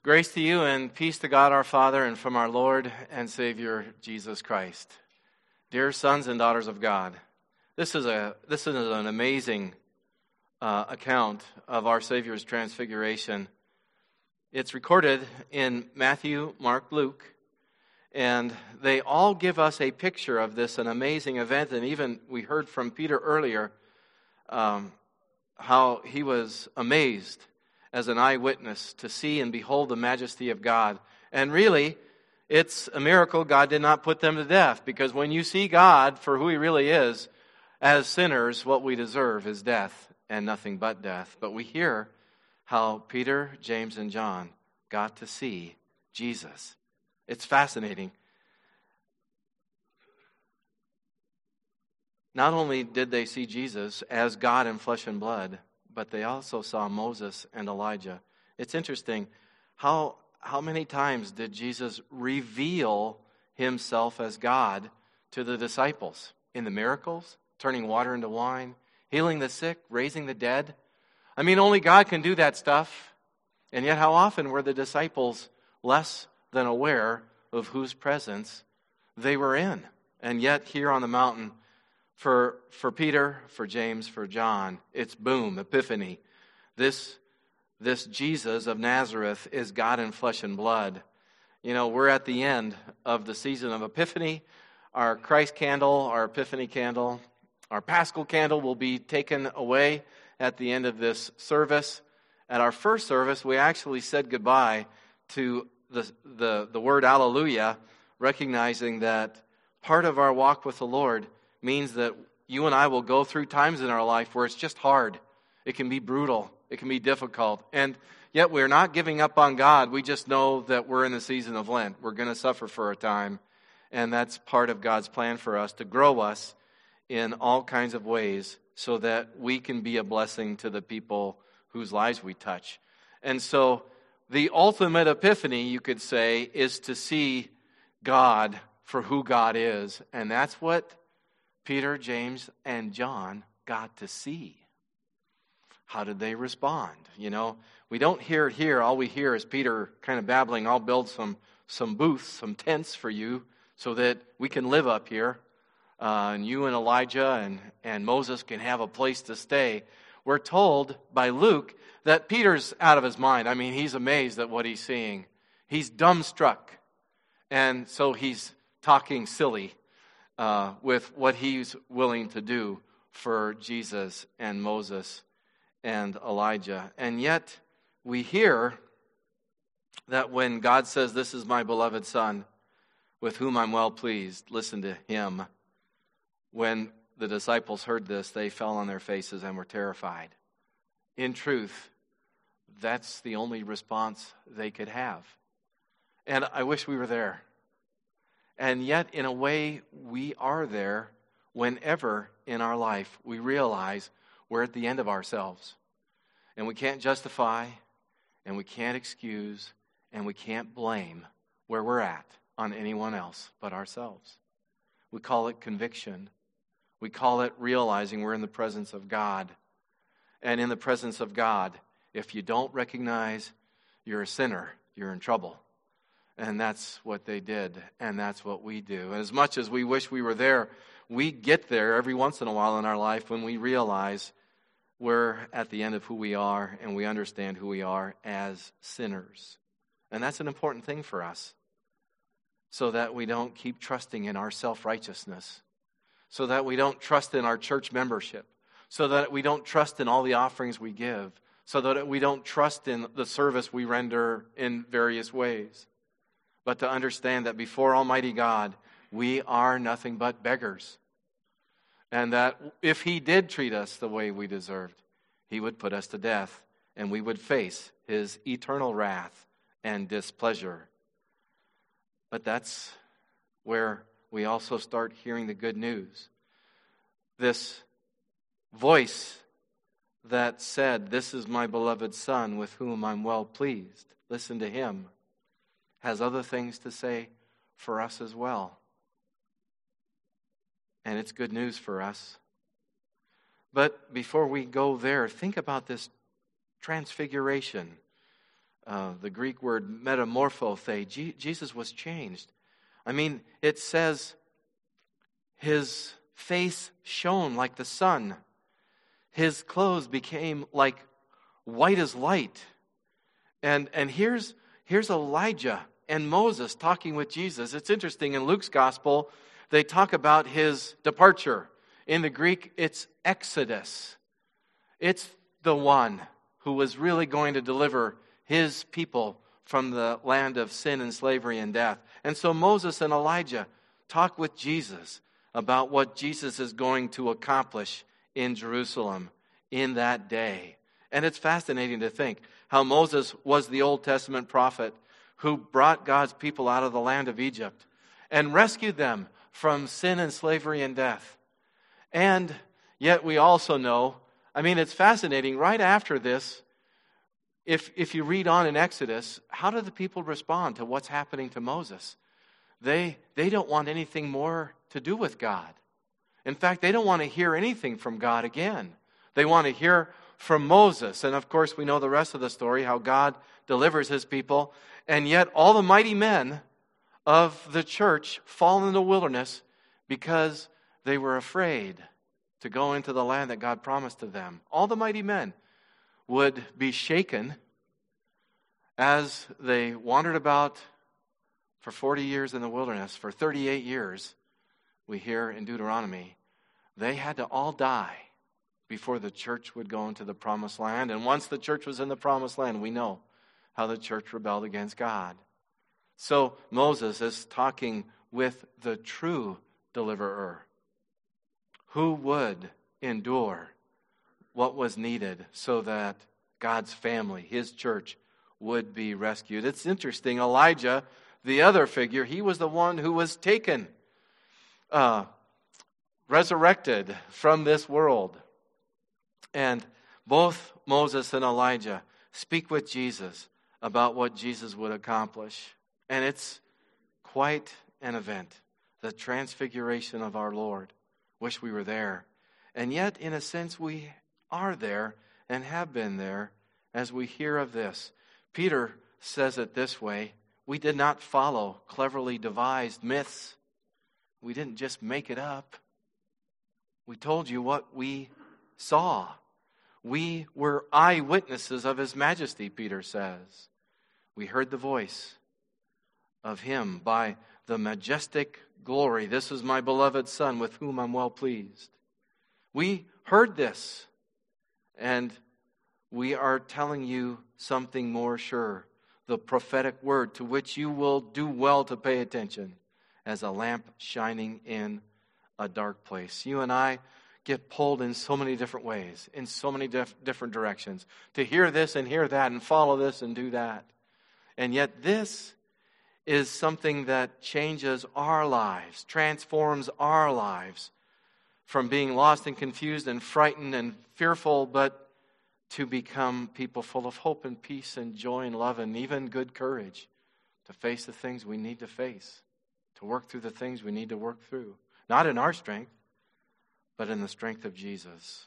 Grace to you and peace to God our Father and from our Lord and Savior Jesus Christ. Dear sons and daughters of God, this is an amazing account of our Savior's transfiguration. It's recorded in Matthew, Mark, Luke, and they all give us a picture of this, an amazing event. And even we heard from Peter earlier how he was amazed as an eyewitness to see and behold the majesty of God. And really, it's a miracle God did not put them to death, because when you see God for who He really is, as sinners, what we deserve is death and nothing but death. But we hear how Peter, James, and John got to see Jesus. It's fascinating. Not only did they see Jesus as God in flesh and blood, but they also saw Moses and Elijah. It's interesting, how many times did Jesus reveal Himself as God to the disciples? In the miracles, turning water into wine, healing the sick, raising the dead. I mean, only God can do that stuff. And yet how often were the disciples less than aware of whose presence they were in? And yet here on the mountain, for Peter, for James, for John, it's boom, epiphany. This Jesus of Nazareth is God in flesh and blood. You know, we're at the end of the season of Epiphany. Our Christ candle, our Epiphany candle, our Paschal candle will be taken away at the end of this service. At our first service, we actually said goodbye to the word Alleluia, recognizing that part of our walk with the Lord means that you and I will go through times in our life where it's just hard. It can be brutal. It can be difficult. And yet we're not giving up on God. We just know that we're in the season of Lent. We're going to suffer for a time. And that's part of God's plan for us, to grow us in all kinds of ways so that we can be a blessing to the people whose lives we touch. And so the ultimate epiphany, you could say, is to see God for who God is. And that's what Peter, James, and John got to see. How did they respond? You know, we don't hear it here. All we hear is Peter kind of babbling, I'll build some booths, some tents for you so that we can live up here. And you and Elijah and Moses can have a place to stay. We're told by Luke that Peter's out of his mind. I mean, he's amazed at what he's seeing. He's dumbstruck. And so he's talking silly with what he's willing to do for Jesus and Moses and Elijah. And yet we hear that when God says, "This is my beloved Son, with whom I'm well pleased," listen to Him. When the disciples heard this, they fell on their faces and were terrified. In truth, that's the only response they could have. And I wish we were there. And yet, in a way, we are there whenever in our life we realize we're at the end of ourselves. And we can't justify, and we can't excuse, and we can't blame where we're at on anyone else but ourselves. We call it conviction. We call it realizing we're in the presence of God. And in the presence of God, if you don't recognize you're a sinner, you're in trouble. And that's what they did, and that's what we do. As much as we wish we were there, we get there every once in a while in our life when we realize we're at the end of who we are, and we understand who we are as sinners. And that's an important thing for us, so that we don't keep trusting in our self-righteousness, so that we don't trust in our church membership, so that we don't trust in all the offerings we give, so that we don't trust in the service we render in various ways. But to understand that before Almighty God, we are nothing but beggars. And that if He did treat us the way we deserved, He would put us to death, and we would face His eternal wrath and displeasure. But that's where we also start hearing the good news. This voice that said, "This is my beloved Son, with whom I'm well pleased." Listen to Him. Has other things to say for us as well. And it's good news for us. But before we go there, think about this transfiguration. the Greek word metamorphothe. Jesus was changed. I mean, it says his face shone like the sun. His clothes became like white as light. And here's Elijah and Moses talking with Jesus. It's interesting, in Luke's gospel, they talk about his departure. In the Greek, it's Exodus. It's the one who was really going to deliver his people from the land of sin and slavery and death. And so Moses and Elijah talk with Jesus about what Jesus is going to accomplish in Jerusalem in that day. And it's fascinating to think how Moses was the Old Testament prophet who brought God's people out of the land of Egypt and rescued them from sin and slavery and death. And yet we also know, I mean, it's fascinating, right after this, if you read on in Exodus, how do the people respond to what's happening to Moses? They don't want anything more to do with God. In fact, they don't want to hear anything from God again. They want to hear from Moses. And of course, we know the rest of the story, how God delivers his people. And yet all the mighty men of the church fall in the wilderness because they were afraid to go into the land that God promised to them. All the mighty men would be shaken as they wandered about for 40 years in the wilderness. For 38 years, we hear in Deuteronomy, they had to all die before the church would go into the promised land. And once the church was in the promised land, we know how the church rebelled against God. So Moses is talking with the true deliverer, who would endure what was needed so that God's family, his church, would be rescued. It's interesting, Elijah, the other figure, he was the one who was taken, resurrected from this world. And both Moses and Elijah speak with Jesus about what Jesus would accomplish. And it's quite an event, the transfiguration of our Lord. Wish we were there. And yet, in a sense, we are there and have been there as we hear of this. Peter says it this way: we did not follow cleverly devised myths. We didn't just make it up. We told you what we saw. We were eyewitnesses of his majesty, Peter says. We heard the voice of him by the majestic glory. This is my beloved Son with whom I'm well pleased. We heard this, and we are telling you something more sure. The prophetic word to which you will do well to pay attention as a lamp shining in a dark place. You and I get pulled in so many different ways, in so many different directions, to hear this and hear that and follow this and do that. And yet this is something that changes our lives, transforms our lives from being lost and confused and frightened and fearful, but to become people full of hope and peace and joy and love and even good courage to face the things we need to face, to work through the things we need to work through. Not in our strength, but in the strength of Jesus,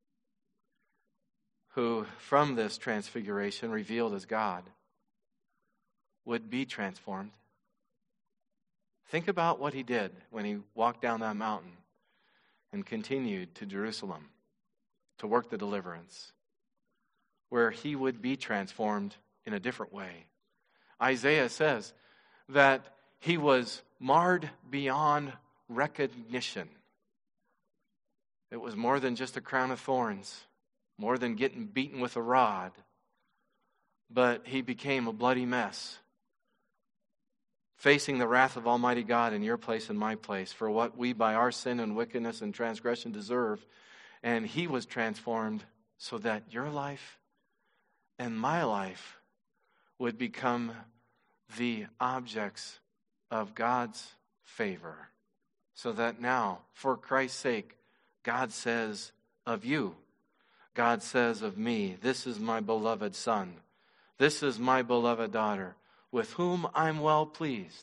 who from this transfiguration, revealed as God, would be transformed. Think about what he did when he walked down that mountain and continued to Jerusalem to work the deliverance, where he would be transformed in a different way. Isaiah says that he was marred beyond recognition. It was more than just a crown of thorns, more than getting beaten with a rod, but he became a bloody mess, facing the wrath of Almighty God in your place and my place for what we by our sin and wickedness and transgression deserve. And he was transformed so that your life and my life would become the objects of God's favor. So that now, for Christ's sake, God says of you, God says of me, this is my beloved Son, this is my beloved daughter, with whom I'm well pleased.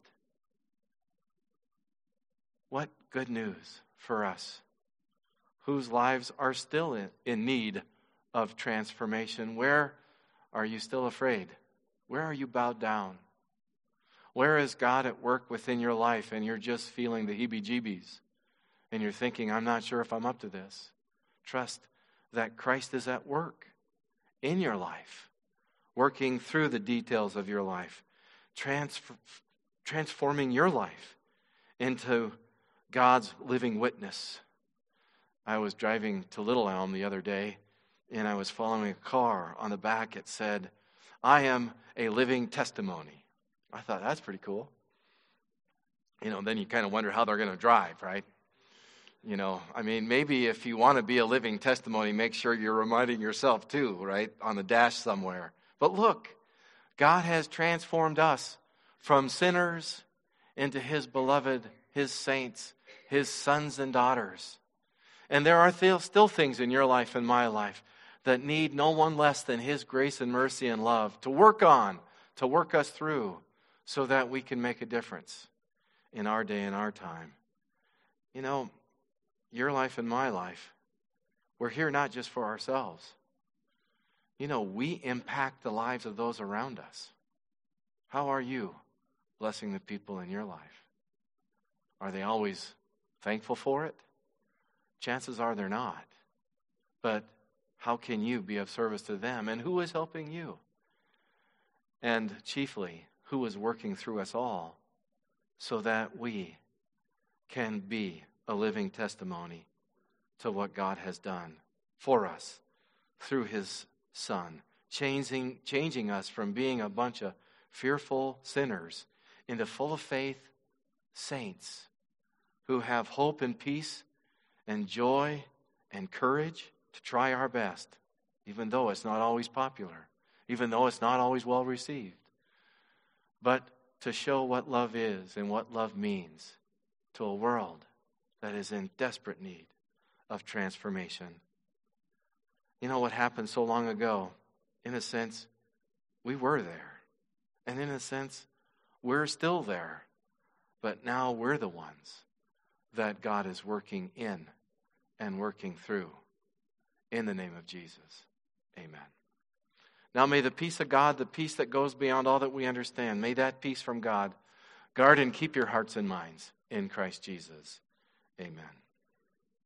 What good news for us, whose lives are still in need of transformation. Where are you still afraid Where are you bowed down? Where is God at work within your life and you're just feeling the heebie-jeebies and you're thinking, I'm not sure if I'm up to this? Trust that Christ is at work in your life, working through the details of your life, transforming your life into God's living witness. I was driving to Little Elm the other day, and I was following a car. On the back it said, I am a living testimony. I thought, that's pretty cool. Then you kind of wonder how they're going to drive, right? Maybe if you want to be a living testimony, make sure you're reminding yourself too, right? On the dash somewhere. But look, God has transformed us from sinners into His beloved, His saints, His sons and daughters. And there are still things in your life and my life that need no one less than His grace and mercy and love to work on, to work us through, so that we can make a difference in our day and our time. Your life and my life, we're here not just for ourselves. We impact the lives of those around us. How are you blessing the people in your life? Are they always thankful for it? Chances are they're not. But how can you be of service to them? And who is helping you? And chiefly, who is working through us all so that we can be a living testimony to what God has done for us through His Son, changing us from being a bunch of fearful sinners into full of faith saints who have hope and peace and joy and courage to try our best, even though it's not always popular, even though it's not always well received, but to show what love is and what love means to a world that is in desperate need of transformation. What happened so long ago? In a sense, we were there. And in a sense, we're still there. But now we're the ones that God is working in and working through. In the name of Jesus, amen. Now may the peace of God, the peace that goes beyond all that we understand, may that peace from God guard and keep your hearts and minds in Christ Jesus. Amen.